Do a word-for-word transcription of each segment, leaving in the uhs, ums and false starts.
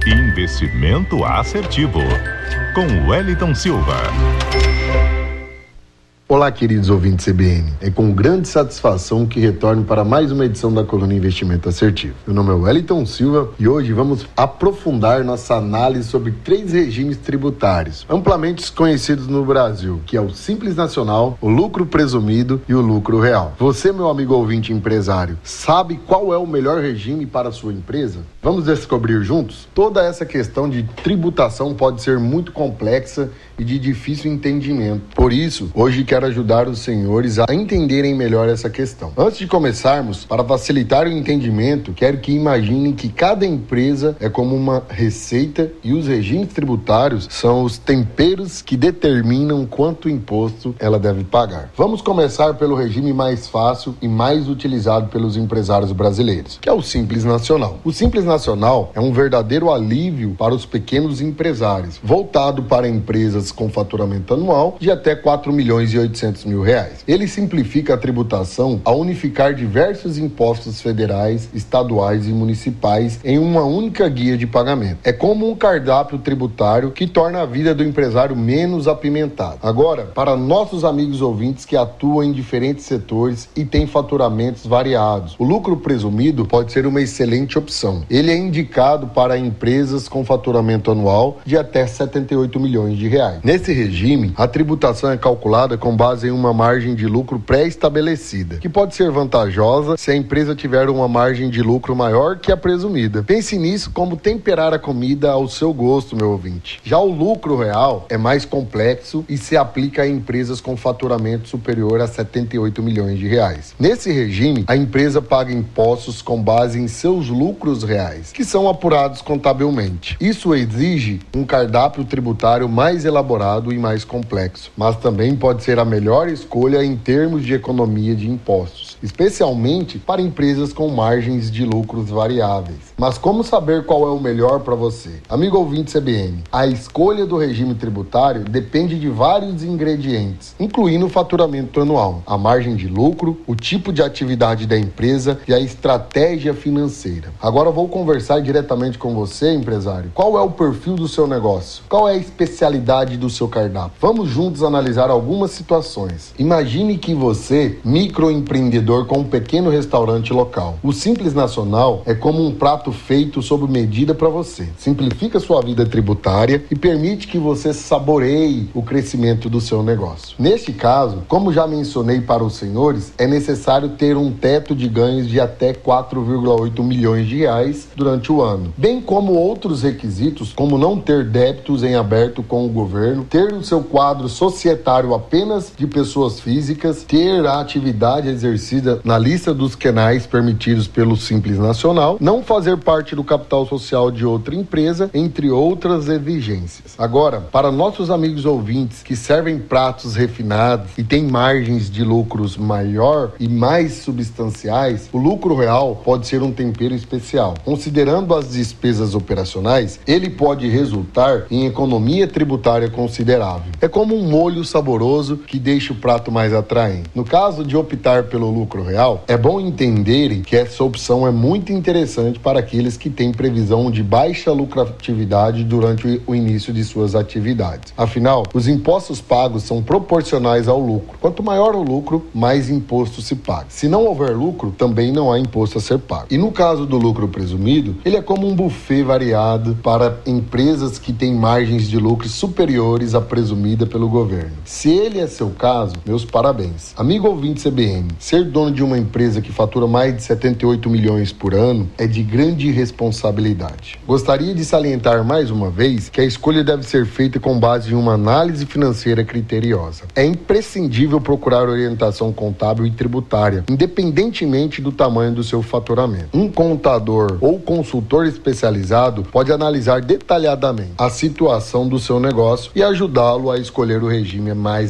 Investimento assertivo, com Wellington Silva. Olá, queridos ouvintes C B N. É com grande satisfação que retorno para mais uma edição da coluna Investimento Assertivo. Meu nome é Wellington Silva e hoje vamos aprofundar nossa análise sobre três regimes tributários amplamente conhecidos no Brasil, que é o Simples Nacional, o lucro presumido e o lucro real. Você, meu amigo ouvinte empresário, sabe qual é o melhor regime para a sua empresa? Vamos descobrir juntos? Toda essa questão de tributação pode ser muito complexa e de difícil entendimento. Por isso, hoje quero ajudar os senhores a entenderem melhor essa questão. Antes de começarmos, para facilitar o entendimento, quero que imaginem que cada empresa é como uma receita e os regimes tributários são os temperos que determinam quanto imposto ela deve pagar. Vamos começar pelo regime mais fácil e mais utilizado pelos empresários brasileiros, que é o Simples Nacional. O Simples Nacional é um verdadeiro alívio para os pequenos empresários, voltado para empresas com faturamento anual de até quatro milhões e oitocentos mil reais. Ele simplifica a tributação ao unificar diversos impostos federais, estaduais e municipais em uma única guia de pagamento. É como um cardápio tributário que torna a vida do empresário menos apimentada. Agora, para nossos amigos ouvintes que atuam em diferentes setores e têm faturamentos variados, o lucro presumido pode ser uma excelente opção. Ele é indicado para empresas com faturamento anual de até setenta e oito milhões de reais. Nesse regime, a tributação é calculada com base em uma margem de lucro pré-estabelecida, que pode ser vantajosa se a empresa tiver uma margem de lucro maior que a presumida. Pense nisso como temperar a comida ao seu gosto, meu ouvinte. Já o lucro real é mais complexo e se aplica a empresas com faturamento superior a setenta e oito milhões de reais. Nesse regime, a empresa paga impostos com base em seus lucros reais, que são apurados contabilmente. Isso exige um cardápio tributário mais elaborado elaborado e mais complexo, mas também pode ser a melhor escolha em termos de economia de impostos, especialmente para empresas com margens de lucros variáveis. Mas como saber qual é o melhor para você? Amigo ouvinte C B N, a escolha do regime tributário depende de vários ingredientes, incluindo o faturamento anual, a margem de lucro, o tipo de atividade da empresa e a estratégia financeira. Agora vou conversar diretamente com você, empresário. Qual é o perfil do seu negócio? Qual é a especialidade do seu cardápio? Vamos juntos analisar algumas situações. Imagine que você, microempreendedor com um pequeno restaurante local. O Simples Nacional é como um prato feito sob medida para você. Simplifica sua vida tributária e permite que você saboreie o crescimento do seu negócio. Neste caso, como já mencionei para os senhores, é necessário ter um teto de ganhos de até quatro vírgula oito milhões de reais durante o ano, bem como outros requisitos, como não ter débitos em aberto com o governo, ter o seu quadro societário apenas de pessoas físicas, ter a atividade exercida na lista dos canais permitidos pelo Simples Nacional, não fazer parte do capital social de outra empresa, entre outras exigências. Agora, para nossos amigos ouvintes que servem pratos refinados e têm margens de lucros maior e mais substanciais, o lucro real pode ser um tempero especial. Considerando as despesas operacionais, ele pode resultar em economia tributária considerável. É como um molho saboroso que deixa o prato mais atraente. No caso de optar pelo lucro real, é bom entenderem que essa opção é muito interessante para aqueles que têm previsão de baixa lucratividade durante o início de suas atividades. Afinal, os impostos pagos são proporcionais ao lucro. Quanto maior o lucro, mais imposto se paga. Se não houver lucro, também não há imposto a ser pago. E no caso do lucro presumido, ele é como um buffet variado para empresas que têm margens de lucro superiores à presumida pelo governo. Se ele é seu caso, meus parabéns. Amigo ouvinte C B N, ser dono de uma empresa que fatura mais de setenta e oito milhões por ano é de grande responsabilidade. Gostaria de salientar mais uma vez que a escolha deve ser feita com base em uma análise financeira criteriosa. É imprescindível procurar orientação contábil e tributária, independentemente do tamanho do seu faturamento. Um contador ou consultor especializado pode analisar detalhadamente a situação do seu negócio e ajudá-lo a escolher o regime mais adequado.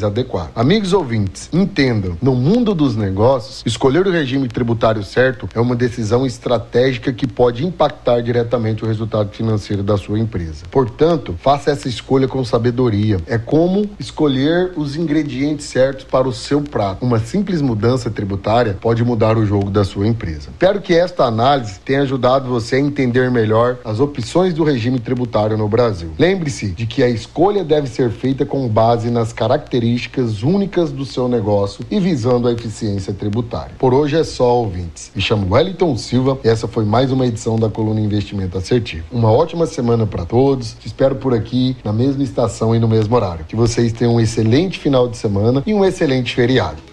claro. Amigos ouvintes, entendam, no mundo dos negócios, escolher o regime tributário certo é uma decisão estratégica que pode impactar diretamente o resultado financeiro da sua empresa. Portanto, faça essa escolha com sabedoria. É como escolher os ingredientes certos para o seu prato. Uma simples mudança tributária pode mudar o jogo da sua empresa. Espero que esta análise tenha ajudado você a entender melhor as opções do regime tributário no Brasil. Lembre-se de que a escolha deve ser feita com base nas características únicas do seu negócio e visando a eficiência tributária. Por hoje é só, ouvintes. Me chamo Wellington Silva e essa foi mais uma edição da Coluna Investimento Assertivo. Uma ótima semana para todos. Te espero por aqui na mesma estação e no mesmo horário. Que vocês tenham um excelente final de semana e um excelente feriado.